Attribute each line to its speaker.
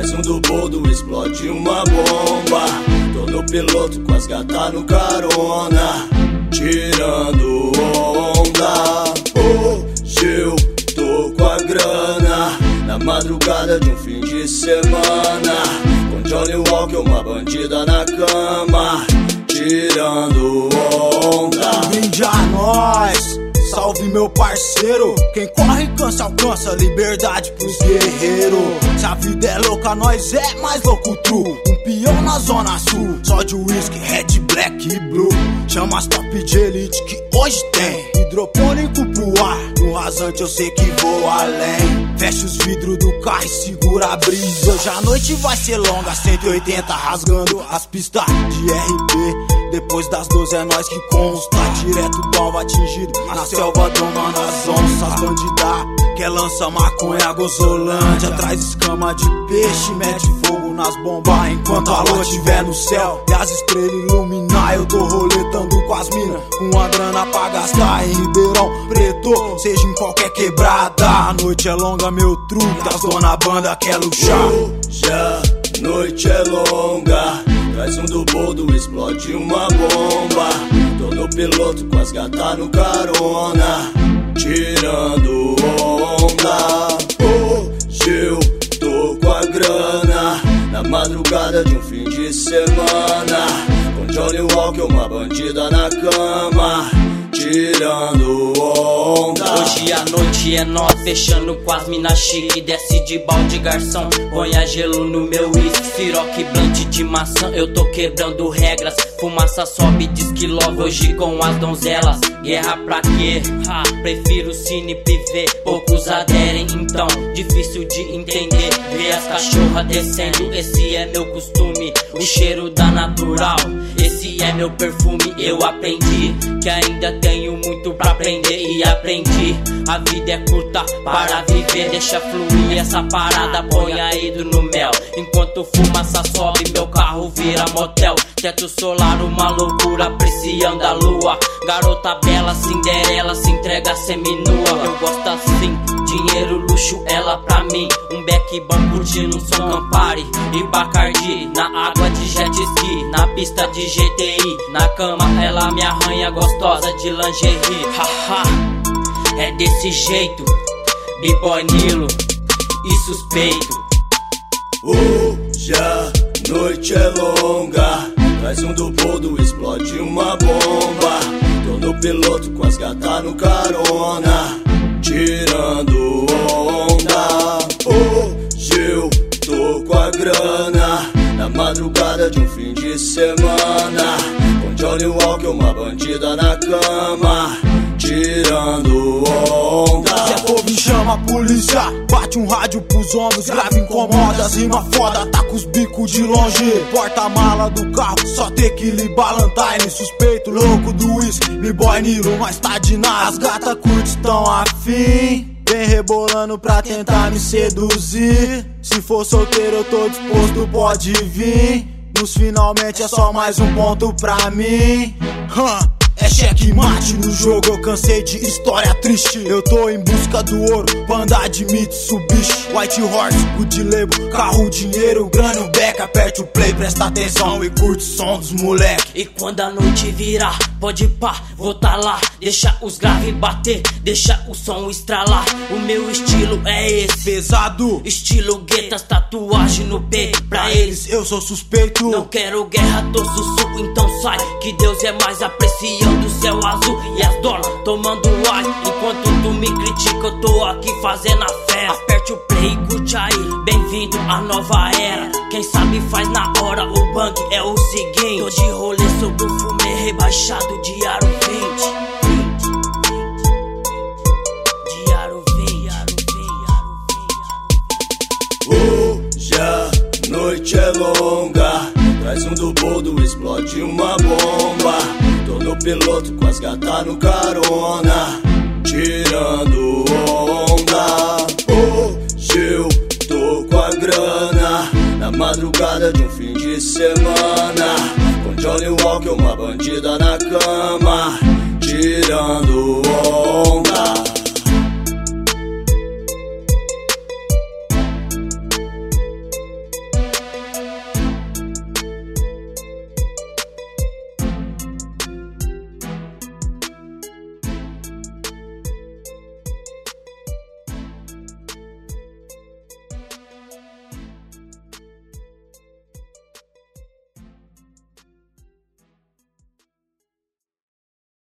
Speaker 1: Traz um do boldo, explode uma bomba. Tô no piloto com as gatas no carona, tirando onda. Hoje eu tô com a grana, na madrugada de um fim de semana, com Johnny Walker, uma bandida na cama, tirando onda.
Speaker 2: Brinde a nós, salve meu parceiro. Quem corre cansa, alcança liberdade pros guerreiros. Se a vida é louca, nós é mais louco true. Um peão na zona sul, só de whisky, red, black e blue. Chama as top de elite que hoje tem hidropônico pro ar. No rasante eu sei que vou além. Fecha os vidros do carro e segura a brisa. Hoje a noite vai ser longa, 180 rasgando as pistas de RP. Depois das 12 é nós que consta, direto do alvo atingido, na selva domando as onças. Bandida quer lança maconha, Gozolândia, traz escama de peixe, mete fogo nas bombas enquanto a lua estiver no céu e as estrelas iluminar. Eu tô roletando com as minas, com a grana pra gastar em Ribeirão Preto, seja em qualquer quebrada. A noite é longa, meu truque, as dona banda quer luxar.
Speaker 1: Hoje a noite é longa, traz um do boldo, explode uma bomba. Tô no piloto com as gatas no carona, tirando onda. Hoje eu tô com a grana, na madrugada de um fim de semana, com Johnny Walker, uma bandida na cama, tirando onda.
Speaker 3: Hoje a noite é nós, fechando com as mina chique. Desce de balde garçom, ponha gelo no meu whisky. Siroque blunt de maçã, eu tô quebrando regras. Fumaça sobe, diz que love hoje com as donzelas. Guerra pra quê? Prefiro cine privê, poucos aderem, então difícil de entender. Ver as cachorras descendo, esse é meu costume. O cheiro da natural, esse é meu perfume. Eu aprendi que ainda tenho muito pra aprender e aprendi. A vida é curta para viver, deixa fluir essa parada, põe aí no mel. Enquanto fumaça sobe, meu carro vira motel. Teto solar, uma loucura, apreciando a lua. Garota bela, Cinderela, se entrega seminua. Eu gosto assim, dinheiro, luxo, ela pra mim. Um beck bom curtindo um som Campari e Bacardi. Na água de jet ski, na pista de GTI. Na cama ela me arranha, gostosa de lingerie. Haha, é desse jeito, B-boy Nilo e suspeito.
Speaker 1: Hoje a noite é longa, traz um do boldo, explode uma bomba. Tô no piloto com as gatas no carona, tirando onda. Hoje eu tô com a grana, na madrugada de um fim de semana, com Johnny Walker, uma bandida na cama, tirando onda.
Speaker 2: Zé Povo chama a polícia, bate um rádio pros homens, grave incomoda, as rima foda, tá com os bicos de longe. Porta-mala do carro, só tequila e Ballantine. Suspeito, louco do uísque, B-boy Nilo, mas tá de nada. As gata curtas tão afim, vem rebolando pra tentar me seduzir. Se for solteiro eu tô disposto, pode vir. Nos finalmente é só mais um ponto pra mim. É checkmate no jogo, eu cansei de história triste. Eu tô em busca do ouro, banda de Mitsubishi, White Horse, good label, carro, dinheiro, grana, o beck. Aperte o play, presta atenção e curte o som dos moleque.
Speaker 3: E quando a noite virar, pode pá, vou tá lá. Deixa os graves bater, deixa o som estralar. O meu estilo é esse,
Speaker 2: pesado,
Speaker 3: estilo guetas, tatuagem no peito. Pra eles
Speaker 2: eu sou suspeito,
Speaker 3: não quero guerra, tô sussurro, então sai. Que Deus é mais, apreciando o céu azul e as dólares tomando ar. Enquanto tu me critica, eu tô aqui fazendo a festa. Aperte o play e curte aí, bem-vindo à nova era. Quem sabe faz na hora, o bang é o seguinte. Tô de rolê sobre o fumê rebaixado de aro 20.
Speaker 1: Hoje a noite é longa, traz um do boldo, explode uma bomba. Tô no piloto com as gatas no carona, tirando onda. Hoje eu tô com a grana, na madrugada de um fim de semana, com Johnny Walker, uma bandida na cama.